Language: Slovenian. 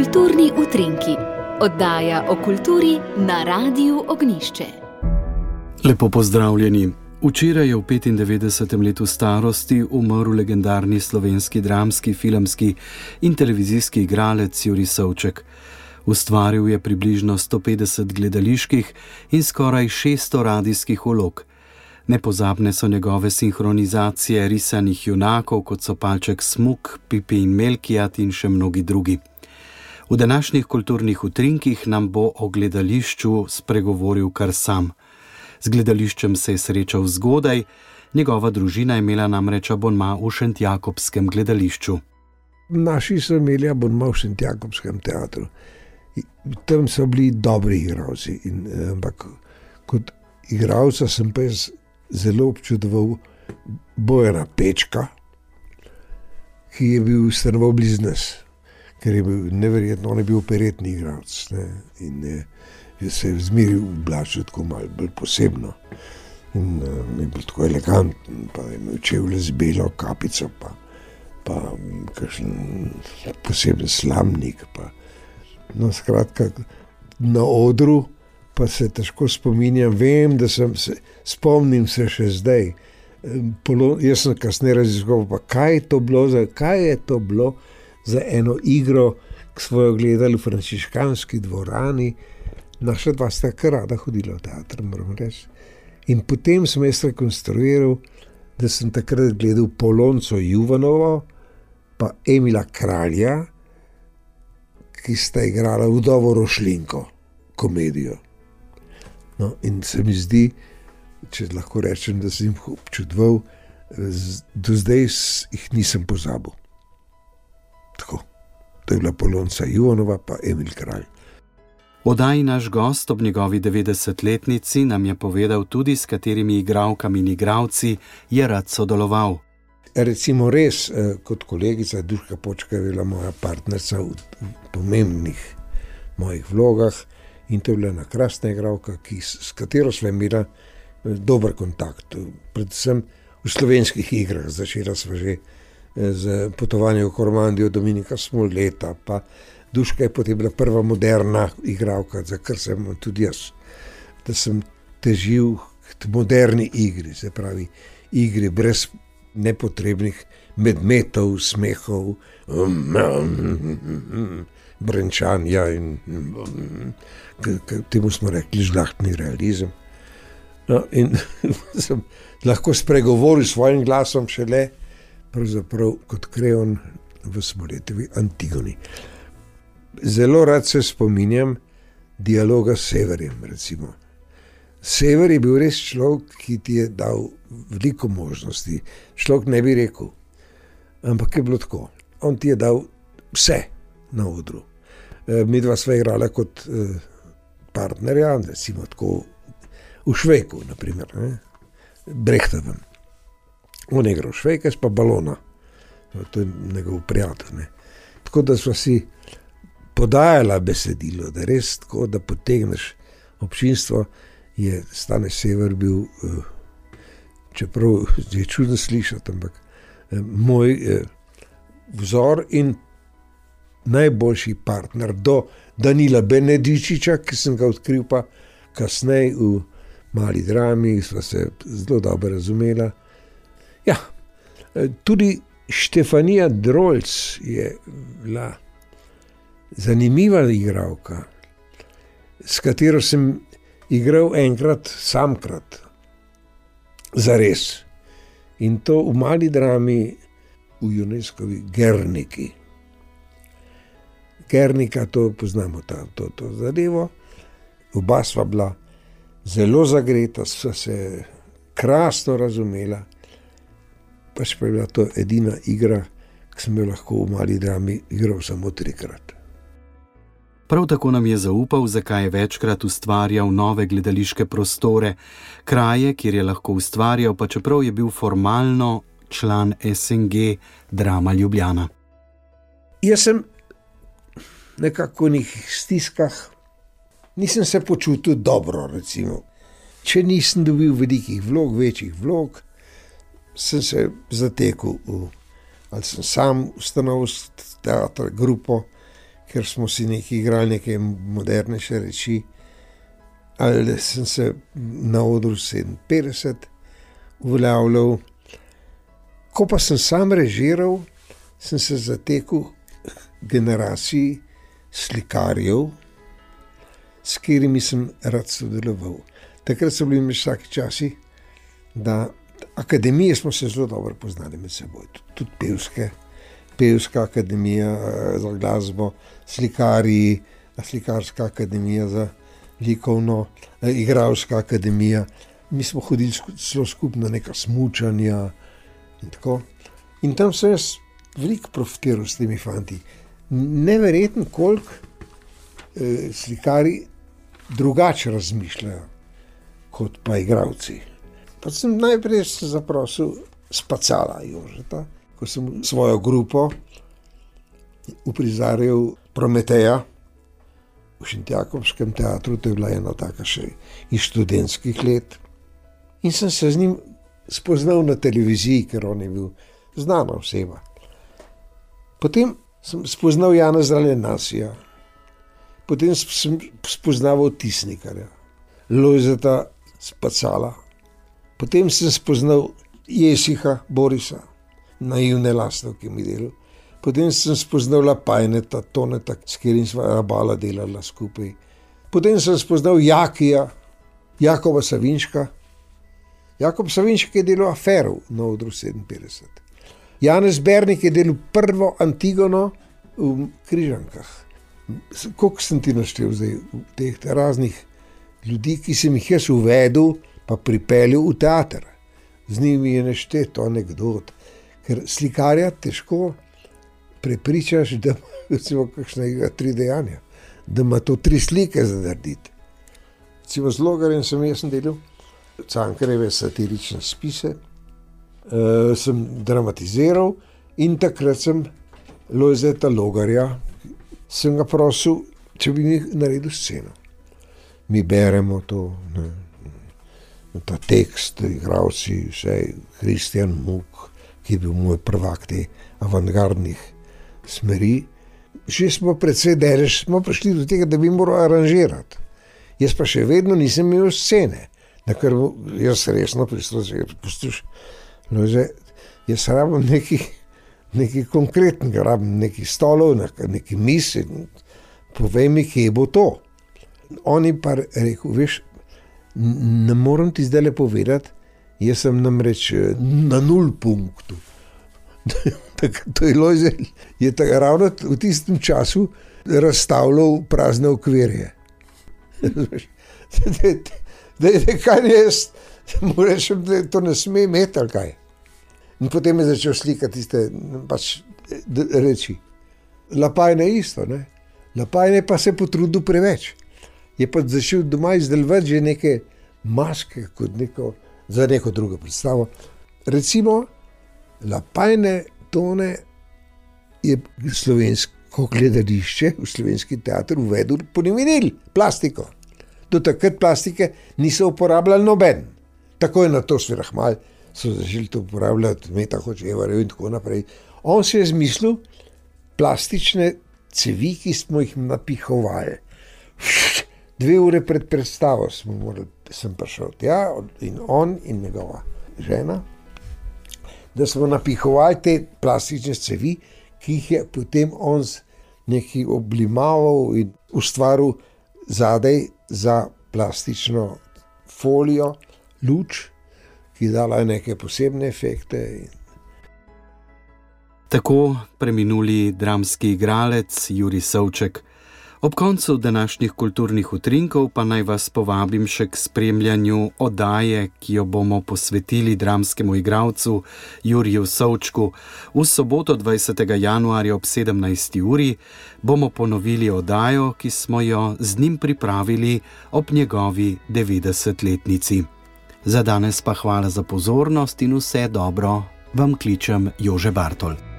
Kulturni utrinki, oddaja o kulturi na Radiu Ognjišče. Lepo pozdravljeni. Včeraj je v 95. letu starosti umrl legendarni slovenski dramski, filmski in televizijski igralec Jurij Savček. Ustvaril je približno 150 gledaliških in skoraj 600 radijskih vlog. Nepozabne so njegove sinhronizacije risanih junakov, kot so Palček Smuk, Pipi in Melkijad in še mnogi drugi. V današnjih kulturnih utrinkih nam bo o gledališču spregovoril kar sam. Z gledališčem se je srečal zgodaj, njegova družina je imela namreč abonma v Šentjakobskem gledališču. Naši so imeli abonma v Šentjakobskem teatru. Tam so bili dobri igralci, ampak kot igralca sem pa zelo občudoval Bojana Pečka, ki je bil stanoval blizu nas, ker je bil neverjetno, on je bil operetni igralec, in je se zmeril oblačil tako malo bolj posebno in je bil tako eleganten, pa je imel čevlje z belo kapico, pa kakšen poseben slamnik, skratka, na odru pa se težko spominjam, vem, da spomnim se še zdaj. Jaz sem kasneje raziskoval, pa kaj je to bilo za eno igro, ki smo jo gledali v frančiškanski dvorani. Naša dva sta kar rada hodila v teatr, moram reči. In potem sem jaz rekonstruiral, da sem takrat gledal Polonco Juvanovo pa Emila Kralja, ki sta igrala Vdovo Rošlinko, komedijo. No, in se mi zdi, če lahko rečem, da sem jih občudoval, do zdaj jih nisem pozabil. Tako, to je bila Polonca Juvanova pa Emil Kralj. V oddaji naš gost ob njegovi 90-letnici nam je povedal tudi, s katerimi igralkami in igralci je rad sodeloval. Recimo res, kot kolegica Duška Počka je bila moja partnerca v pomembnih mojih vlogah in to je bila ena krasna igralka, s katero sva imela dober kontakt. Predvsem v slovenskih igrah. Začela sva že z Potovanjem v Kormandijo Dominika Smolleta, pa Duška je potem bila prva moderna igralka, za kar sem tudi jaz, da sem težil k moderni igri, se pravi igri brez nepotrebnih medmetov, smehov, brenčanja in temu smo rekli žlahtni realizem. No, in sem lahko spregovoril svojim glasom šele pravzaprav kot Kreon v Smolletovi Antigoni. Zelo rad se spominjam dialoga s Severjem, recimo. Sever je bil res človek, ki ti je dal veliko možnosti. Človek ne bi rekel, ampak je bilo tako. On ti je dal vse na odru. Mi dva sva igrala kot partnerja, recimo tako v Šveku, naprimer, Brechtovem. On je igral Švejka, pa Balona. To je njegov prijatelj. Tako da sva si podajala besedilo, da res tako, da potegneš občinstvo, je Stane Sever bil, čeprav je čudno slišati, ampak moj vzor in najboljši partner do Danila Benedičiča, ki sem ga odkril pa kasneje v Mali drami, sva se zelo dobro razumela. Ja, tudi Štefanija Drolc je bila zanimiva igralka, s katero sem igral enkrat, samkrat, zares. In to v Mali drami v Juneskovi Gerniki. Gernika, to poznamo, to zadevo. Oba sva bila zelo zagreta, sva se krasno razumela, pač pa je bila to edina igra, ki sem jo lahko v Mali drami igral samo 3-krat. Prav tako nam je zaupal, zakaj je večkrat ustvarjal nove gledališke prostore, kraje, kjer je lahko ustvarjal, pa čeprav je bil formalno član SNG Drama Ljubljana. Jaz sem nekako v nekih stiskah, nisem se počutil dobro, recimo. Če nisem dobil velikih vlog, večjih vlog, sem se zatekel ali sem sam ustanovil teatr, grupo, ker smo si nekaj igrali, neke modernejše reči. Ali sem se na odru 57 uveljavljal. Ko pa sem sam režiral, sem se zatekel generaciji slikarjev, s katerimi sem rad sodeloval. Takrat so bili vsaki časi, da akademije smo se zelo dobro poznali med seboj. Tudi pevska akademija za glasbo, slikarji, slikarska akademija za likovno, igralska akademija. Mi smo hodili celo skupaj na neka smučanja in tako. In tam sem jaz veliko profitiral s temi fanti. Neverjetno, koliko slikarji drugače razmišljajo kot pa igralci. Pa sem najprej zaprosil Spacala Jožeta, ko sem svojo grupo uprizarjal Prometeja v Šentjakobskem teatru, to je bila ena taka še iz študentskih let. In sem se z njim spoznal na televiziji, ker on je bil znana oseba. Potem sem spoznal Jana Zralenasija, potem sem spoznaval Tisnikarja, Lojzeta Spacala, potem sem spoznal Jesiha Borisa, naivne lastovke mi delal, potem sem spoznal Lapajneta, Toneta, s katerim sva Rabala delala skupaj, potem sem spoznal Jakija, Jakoba Savinška. Jakob Savinšek je delal Afero na odru 57. Janez Bernik je delal prvo Antigono v Križankah. Koliko sem ti naštel zdaj teh raznih ljudi, ki sem jih jaz uvedel, pa pripeljal v teater. Z njimi je nešteto anekdot, ker slikarja težko prepričaš, da ima kakšnega 3 dejanja, da ima to 3 slike za narediti. Recimo z Logarjem sem delal Cankarjeve satirične spise, sem dramatiziral in takrat sem Lojzeta Logarja, sem ga prosil, če bi mi naredil sceno. Mi beremo to, ta tekst, igralci, vse, Kristjan Muk, ki je bil moj prvak te avantgardnih smeri. Že smo precej delež, smo prišli do tega, da bi moral aranžirati. Jaz pa še vedno nisem imel scene. Ker jaz resno prislužujem, jaz rabim nekaj konkretnega, rabim nekaj stolov, nekaj misli, povej mi, kje bo to. On je pa rekel, veš, ne morem ti zdaj povedati, jaz sem namreč na 0 punktu. To je Lojze, je ravno v tistem času razstavljal prazne okvirje. Kaj ne jaz, mu rečem, da to ne sme imeti, ali kaj. In potem je začel slikati tiste reči. Lapajne isto, ne. Lapajne pa se potrudil preveč. Je pa začel doma izdelovati že neke maske kot za neko drugo predstavo. Recimo, Lapajne Tone je slovensko gledališče v slovenski teater uvedel polivinil, plastiko. Do takrat plastike niso uporabljali noben. Tako je na to Sverahmal, so začeli to uporabljati, Meta Hočevarjev in tako naprej. On se je zmislil plastične cevi, ki smo jih napihovali. 2 ure pred predstavo sem prišel tja in on in njegova žena, da smo napihovali te plastične cevi, ki jih je potem on nekaj oblimaval in ustvaril zadaj za plastično folijo, luč, ki dala neke posebne efekte. Tako preminuli dramski igralec Jurij Savček. Ob koncu današnjih kulturnih utrinkov pa naj vas povabim še k spremljanju oddaje, ki jo bomo posvetili dramskemu igralcu Juriju Savčku. V soboto 20. januarja ob 17. uri bomo ponovili oddajo, ki smo jo z njim pripravili ob njegovi 90-letnici. Za danes pa hvala za pozornost in vse dobro, vam kličem Jože Bartol.